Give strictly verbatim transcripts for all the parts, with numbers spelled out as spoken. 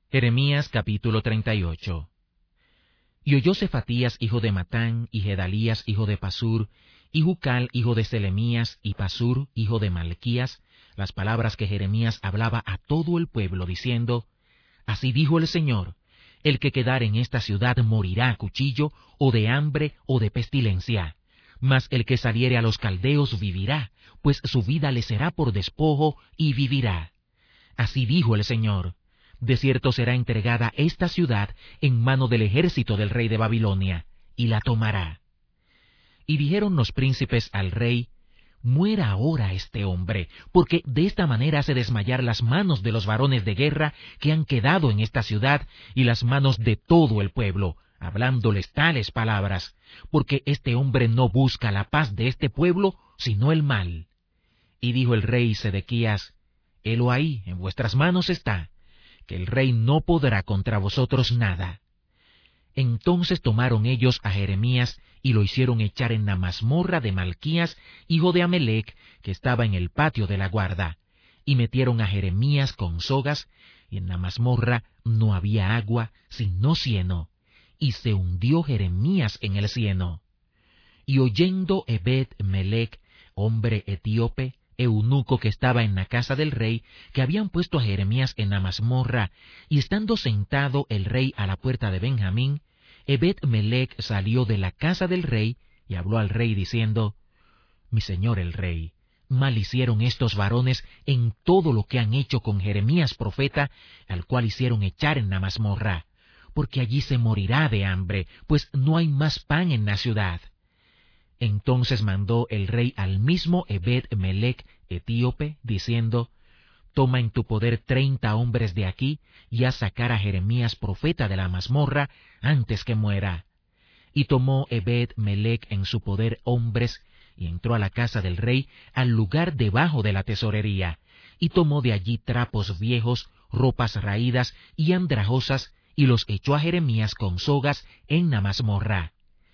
Jeremías capítulo treinta y ocho. Y oyó Cefatías hijo de Matán, y Gedalías hijo de Pasur, y Jucal hijo de Selemías, y Pasur hijo de Malquías, las palabras que Jeremías hablaba a todo el pueblo, diciendo: Así dijo el Señor, el que quedare en esta ciudad morirá a cuchillo, o de hambre, o de pestilencia. Mas el que saliere a los caldeos vivirá, pues su vida le será por despojo, y vivirá. Así dijo el Señor: De cierto será entregada esta ciudad en mano del ejército del rey de Babilonia, y la tomará. Y dijeron los príncipes al rey: Muera ahora este hombre, porque de esta manera hace desmayar las manos de los varones de guerra que han quedado en esta ciudad, y las manos de todo el pueblo, hablándoles tales palabras, porque este hombre no busca la paz de este pueblo, sino el mal. Y dijo el rey Sedequías: Helo ahí, en vuestras manos está, que el rey no podrá contra vosotros nada. Entonces tomaron ellos a Jeremías y lo hicieron echar en la mazmorra de Malquías, hijo de Amelec, que estaba en el patio de la guarda, y metieron a Jeremías con sogas, y en la mazmorra no había agua, sino cieno, y se hundió Jeremías en el cieno. Y oyendo Ebed-Melec, hombre etíope, eunuco que estaba en la casa del rey, que habían puesto a Jeremías en la mazmorra, y estando sentado el rey a la puerta de Benjamín, Ebed-Melec salió de la casa del rey y habló al rey diciendo: Mi señor el rey, mal hicieron estos varones en todo lo que han hecho con Jeremías profeta, al cual hicieron echar en la mazmorra, porque allí se morirá de hambre, pues no hay más pan en la ciudad. Entonces mandó el rey al mismo Ebed-Melec etíope, diciendo: Toma en tu poder treinta hombres de aquí, y haz sacar a Jeremías profeta de la mazmorra, antes que muera. Y tomó Ebed-Melec en su poder hombres, y entró a la casa del rey, al lugar debajo de la tesorería, y tomó de allí trapos viejos, ropas raídas y andrajosas, y los echó a Jeremías con sogas en la mazmorra.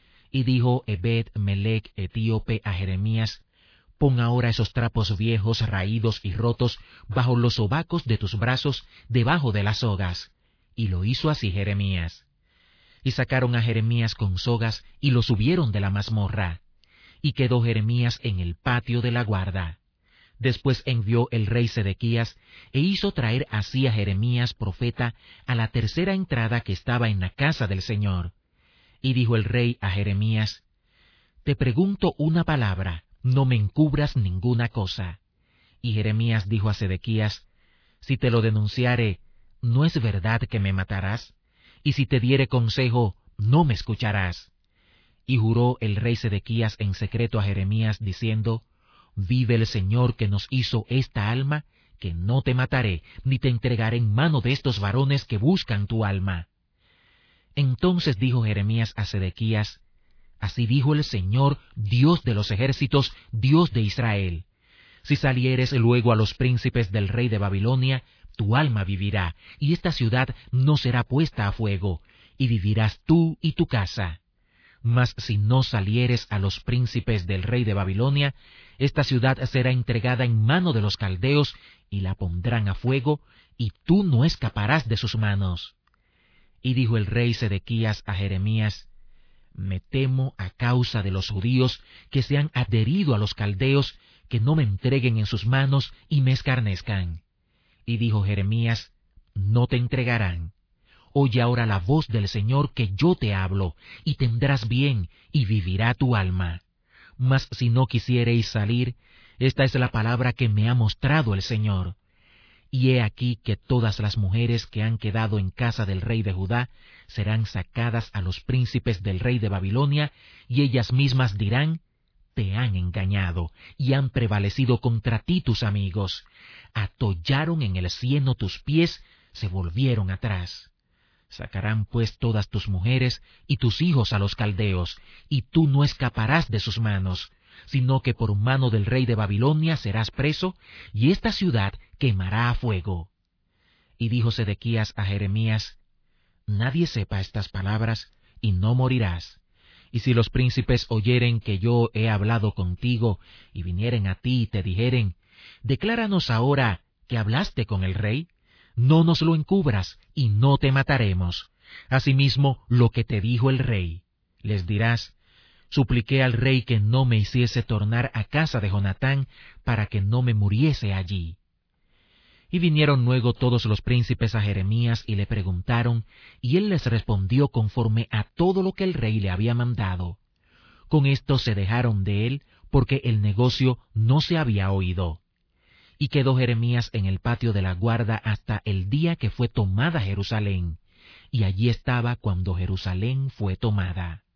Y dijo Ebed-Melec etíope a Jeremías: Pon ahora esos trapos viejos, raídos y rotos bajo los sobacos de tus brazos, debajo de las sogas. Y lo hizo así Jeremías. Y sacaron a Jeremías con sogas, y lo subieron de la mazmorra. Y quedó Jeremías en el patio de la guarda. Después envió el rey Sedequías, e hizo traer así a Jeremías profeta a la tercera entrada que estaba en la casa del Señor. Y dijo el rey a Jeremías: Te pregunto una palabra, no me encubras ninguna cosa. Y Jeremías dijo a Sedequías: Si te lo denunciare, ¿no es verdad que me matarás? Y si te diere consejo, ¿no me escucharás? Y juró el rey Sedequías en secreto a Jeremías, diciendo: Vive el Señor que nos hizo esta alma, que no te mataré, ni te entregaré en mano de estos varones que buscan tu alma. Entonces dijo Jeremías a Sedequías: Así dijo el Señor, Dios de los ejércitos, Dios de Israel: Si salieres luego a los príncipes del rey de Babilonia, tu alma vivirá, y esta ciudad no será puesta a fuego, y vivirás tú y tu casa. Mas si no salieres a los príncipes del rey de Babilonia, esta ciudad será entregada en mano de los caldeos, y la pondrán a fuego, y tú no escaparás de sus manos. Y dijo el rey Sedequías a Jeremías: Me temo a causa de los judíos que se han adherido a los caldeos, que no me entreguen en sus manos y me escarnezcan. Y dijo Jeremías: No te entregarán. Oye ahora la voz del Señor que yo te hablo, y tendrás bien, y vivirá tu alma. Mas si no quisiereis salir, esta es la palabra que me ha mostrado el Señor. Y he aquí que todas las mujeres que han quedado en casa del rey de Judá serán sacadas a los príncipes del rey de Babilonia, y ellas mismas dirán: Te han engañado, y han prevalecido contra ti tus amigos. Atollaron en el cieno tus pies, se volvieron atrás. Sacarán pues todas tus mujeres y tus hijos a los caldeos, y tú no escaparás de sus manos, sino que por mano del rey de Babilonia serás preso, y esta ciudad quemará a fuego. Y dijo Sedequías a Jeremías: Nadie sepa estas palabras, y no morirás. Y si los príncipes oyeren que yo he hablado contigo, y vinieren a ti y te dijeren: Decláranos ahora que hablaste con el rey, no nos lo encubras, y no te mataremos. Asimismo, lo que te dijo el rey, les dirás, supliqué al rey que no me hiciese tornar a casa de Jonatán, para que no me muriese allí. Y vinieron luego todos los príncipes a Jeremías y le preguntaron, y él les respondió conforme a todo lo que el rey le había mandado. Con esto se dejaron de él, porque el negocio no se había oído. Y quedó Jeremías en el patio de la guarda hasta el día que fue tomada Jerusalén, y allí estaba cuando Jerusalén fue tomada.